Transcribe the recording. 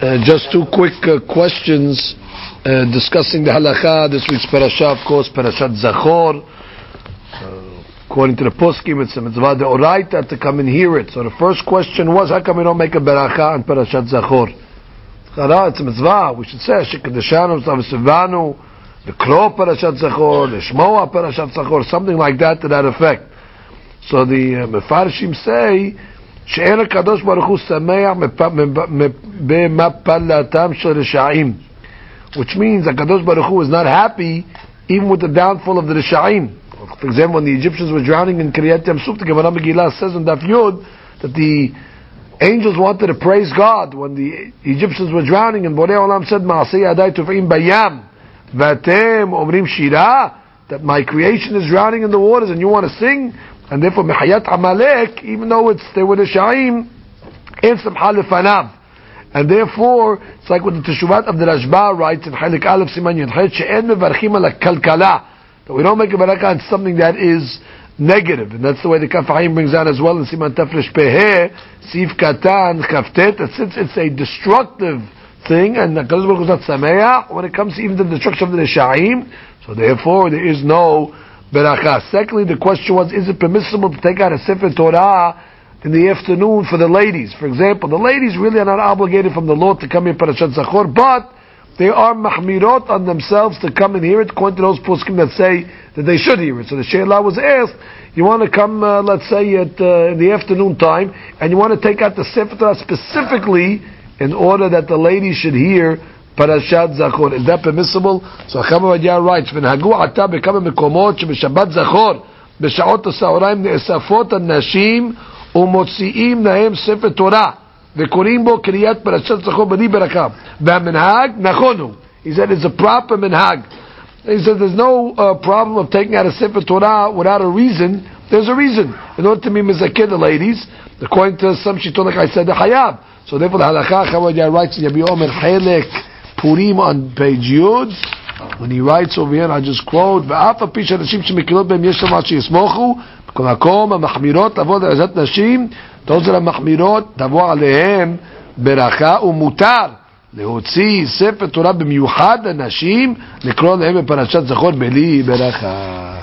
Just two quick questions discussing the halakha. This week's parasha, of course, Parashat Zachor. According to the poskim, it's a mitzvah deoraita to come and hear it. So the first question was, how come we don't make a beracha on Parashat Zachor? It's a mitzvah. We should say, Shekadeshanu, Savasivanu, the Kro Parashat Zachor, the Shmoa Parashat Zachor, something like that to that effect. So the Mefarshim say, שאין הקדוש ברוך הוא שמח במפלתם של רשעים, which means הקדוש ברוך הוא is not happy even with the downfall of the רשעים. For example, when the Egyptians were drowning in Kriyat Yam Suf, the Gemara Megillah says in Daf Yud that the angels wanted to praise God when the Egyptians were drowning, and Borei Olam said, Ma'aseh yadai tuf'im bayam v'atem omrim shira, that my creation is drowning in the waters and you want to sing. And therefore, Mehayat Amalek, even though they were the Sha'im, in Simcha Lefanav. And therefore, it's like what the Teshuvat of the Rashba writes in Chalik Aleph Siman Yud Chet, She'en mevarchim ala kalkala, that we don't make a barakah on something that is negative. And that's the way the Kaf Haim brings out as well in Siman Tafresh Peheh, Sif Katan, Chaftet, that since it's a destructive thing, and the Kadosh Baruch Hu is not Sameach, when it comes to even the destruction of the Sha'im, so therefore there is no beracha. Secondly, the question was, is it permissible to take out a Sefer Torah in the afternoon for the ladies? For example, the ladies really are not obligated from the law to come here Parashat Zachor, but they are mahmirot on themselves to come and hear it, according to those poskim that say that they should hear it. So the Sheila was asked, you want to come, let's say, at in the afternoon time, and you want to take out the Sefer Torah specifically in order that the ladies should hear Parashat Zachor. Is that permissible? So Chacham Ovadia writes, "V'nhagu ata bekama mekomot shebeshabbat Zachor b'shaot ha'saorayim ne'esafot ha'nashim u'motzi'im nahem Sefer Torah v'korim bo kriyat Parashat Zachor b'li berakah v'amenhag nachonu." He said it's a proper minhag. He said there's no problem of taking out a Sefer Torah without a reason. There's a reason in order to be mizakeh the ladies. According to some shitton, like I said, the hayab. So therefore, the halakha Chacham Ovadia writes in Yabi Omer Chelek Purim on page Yud, when he writes over here, I just quote, ואף על פי שאנשים שמקלות בהם יש למה שיסמוכו, בכל מקום המחמירות תבוא לעזת נשים, תעוזר המחמירות תבוא עליהם ברכה, ומותר להוציא ספר תורה במיוחד לנשים, לקרוא להם בפרשת זכור בלי ברכה.